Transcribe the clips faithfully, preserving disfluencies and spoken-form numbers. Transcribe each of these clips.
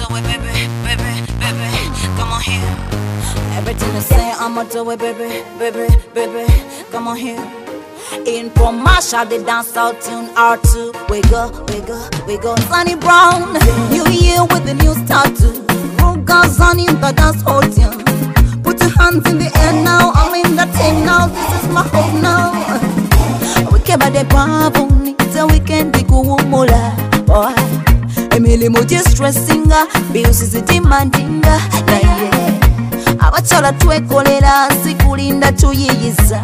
do it, baby, baby, baby. Come on here. Everything you say, I'ma do it, baby, baby, baby. Come on here. In commercial, they dance out tune R two. We go, we go, we go. Sunny Brown, New Year with the new tattoo. Rugas on in the dance whole tune. Put your hands in the air now. I'm in the team now. This is my home now. We came by the pavoni, so we can be cool mola. Boy, Emily Moji stressing, bills is demanding. Yeah. Abachola twekolera sikulinda tuyiyiza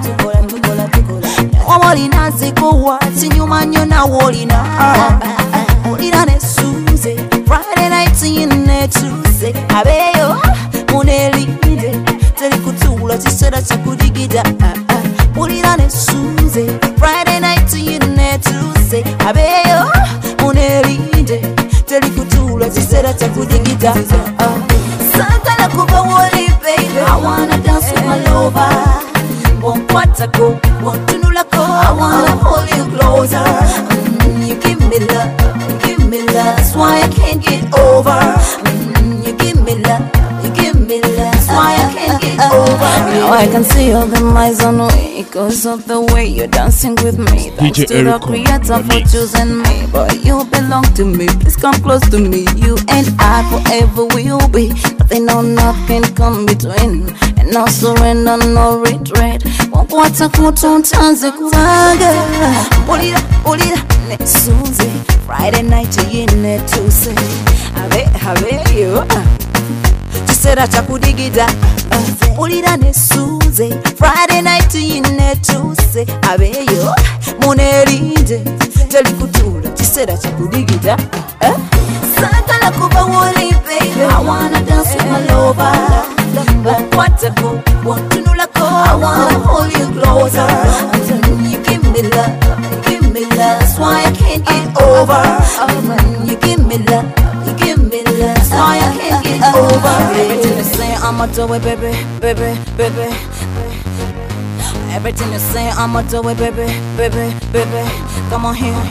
Omolina zikuwa sinyuma nyo na wolina Olina ne Suze Friday night yine Tuesday Abeyo munelinde Teri kutula chisera chakudigida Olina ne Suze Friday night yine Tuesday Abeyo munelinde Teri kutula chisera chakudigida Santa kuba woli baby I wanna dance with my lover Won't want to go, want to know like I wanna hold you closer mm, You give me love, you give me love That's why I can't get over mm, You give me love, you give me love That's why I can't get over Now I can see all the eyes on me Because of the way you're dancing with me Thanks to the creator for choosing me But you belong to me, please come close to me You and I forever will be Nothing or nothing come between And no surrender, no retreat Wakwata kutuntanze kuwaga Pulira, pulira, ne Suze Friday night yine Tuesday Abe, abe, yo Chisera chakudigida Pulira ne Suze Friday night yine Tuesday Abe, yo Munerinde Teli kutula Chisera chakudigida Santa la kuba woli baby I wanna dance with my lover But what to go, want to know like I wanna hold you closer mm, You give me love, you give me love That's why I can't get over mm, You give me love, you give me love That's why I can't get over Everything you say, I'ma do it, baby, baby, baby Everything you say, I'ma do it, baby, baby, baby Come on here.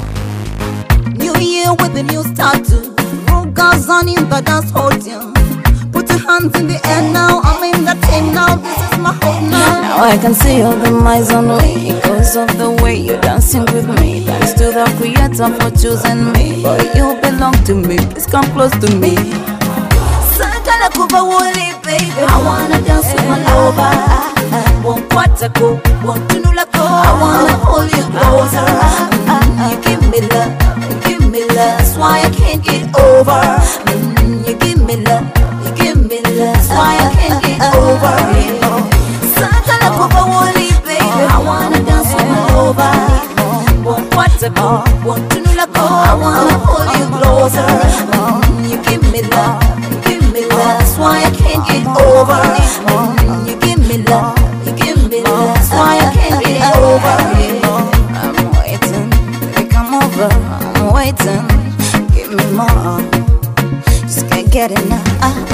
New Year with the new tattoo Rugas on in the dance whole tune Put your hands in the air now, I'm in the team now, this is my home now Now I can see all the eyes on me Because of the way you're dancing with me Thanks to the creator for choosing me Boy, you belong to me, please come close to me Sakala kuba woli baby I wanna dance with my lover Won't want to go, want to know like I wanna hold you closer mm, You give me love, you give me love That's why I can't get over mm, You give me love That's why I can't get over it. Sakala kuba woli baby I wanna dance with my lover Won't want to go, want to know like I wanna hold you closer mm, You give me love, you give me love That's why I can't get over it. mm, You give me love, you give me love That's why I can't get over it. I'm waiting, baby come over I'm waiting, give me more Just can't get enough